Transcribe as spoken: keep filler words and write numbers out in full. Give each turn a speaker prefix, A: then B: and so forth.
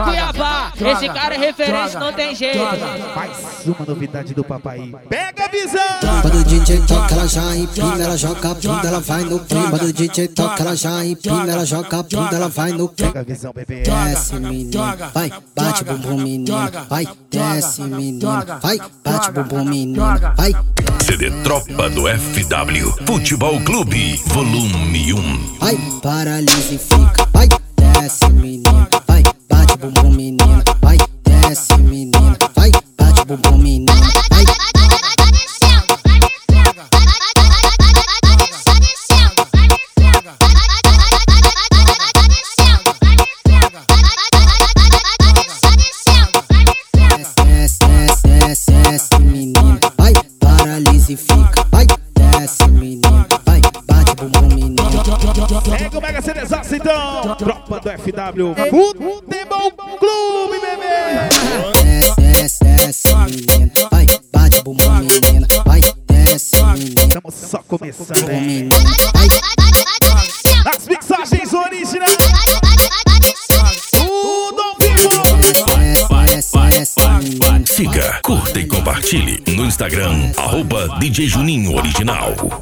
A: Cuiabá, esse cara é referência, não tem jeito.
B: Mais uma novidade do papai. Pega a visão!
C: Quando o D J toca, ela já empina, ela joga a bunda, ela vai no clima. Quando o D J toca, ela já empina, ela joga a bunda, ela vai no clima.
B: Pega a visão, bebê.
C: Desce, menina, vai, bate bumbum, menina, vai, desce, menina, vai, bate bumbum, menina, vai.
D: C D Tropa do F W, Futebol Clube, volume um.
C: Vai, paralisa e fica, vai, desce, menina, vai, bate bumbum, menina, vai, desce, menina, vai, bate bumbum, menina, vai. Desce, desce, menina, vai, paralisa e fica, vai, desce, menina, vai, bate bumbum, menina.
B: Pega o Mega CDzaço então. Tropa do F W, Futebol Clube, bebê.
C: Desce, desce, desce, menina, vai, bate bumbum, menina, vai, desce, menina.
B: Estamos só começando,
C: Bumbum,
B: hein?
C: menina, vai.
B: Nas mixagens originais. Tudo ao vivo.
C: Desce, desce, menina.
D: Siga, curta e compartilhe no Instagram, arroba D J Juninho Original.